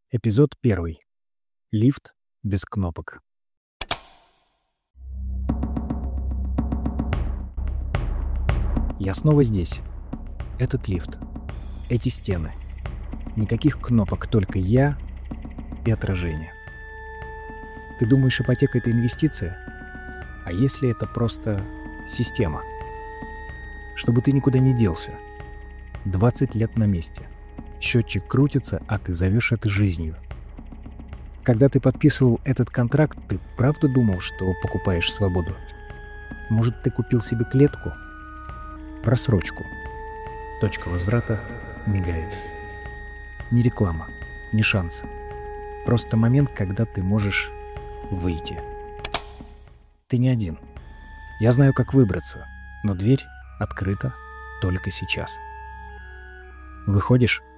Эпизод 1. Лифт без кнопок. Я снова здесь. Этот лифт. Эти стены. Никаких кнопок, только я и отражение. Ты думаешь, ипотека — это инвестиция? А если это просто система? Чтобы ты никуда не делся. 20 лет на месте. Счетчик крутится, а ты зовешь это жизнью. Когда ты подписывал этот контракт, ты правда думал, что покупаешь свободу? Может, ты купил себе клетку? Просрочку. Точка возврата мигает. Не реклама, не шанс. Просто момент, когда ты можешь выйти. Ты не один. Я знаю, как выбраться, но дверь открыта только сейчас. Выходишь?